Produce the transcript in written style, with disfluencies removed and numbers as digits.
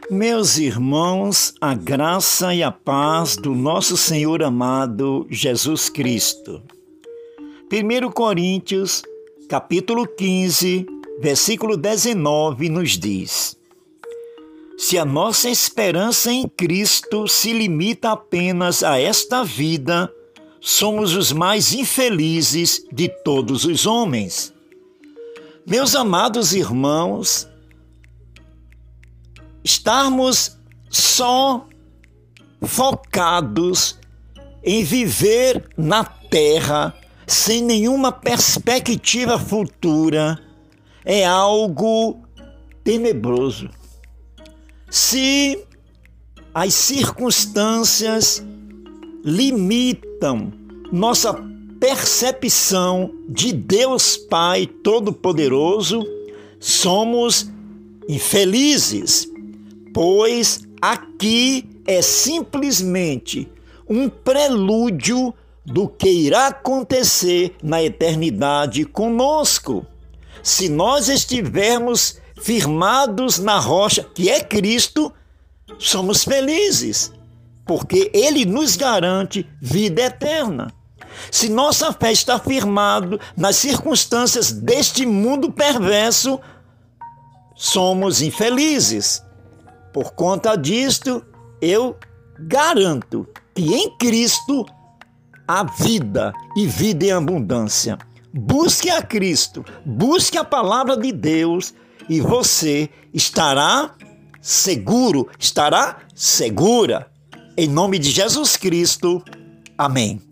Meus irmãos, a graça e a paz do nosso Senhor amado Jesus Cristo. 1 Coríntios, capítulo 15, versículo 19, nos diz: se a nossa esperança em Cristo se limita apenas a esta vida, somos os mais infelizes de todos os homens. Meus amados irmãos, estarmos só focados em viver na terra sem nenhuma perspectiva futura é algo tenebroso. Se as circunstâncias limitam nossa percepção de Deus Pai Todo-Poderoso, somos infelizes, pois aqui é simplesmente um prelúdio do que irá acontecer na eternidade conosco. Se nós estivermos firmados na rocha, que é Cristo, somos felizes, porque Ele nos garante vida eterna. Se nossa fé está firmada nas circunstâncias deste mundo perverso, somos infelizes. Por conta disto, eu garanto que em Cristo há vida e vida em abundância. Busque a Cristo, busque a palavra de Deus e você estará seguro, estará segura. Em nome de Jesus Cristo, amém.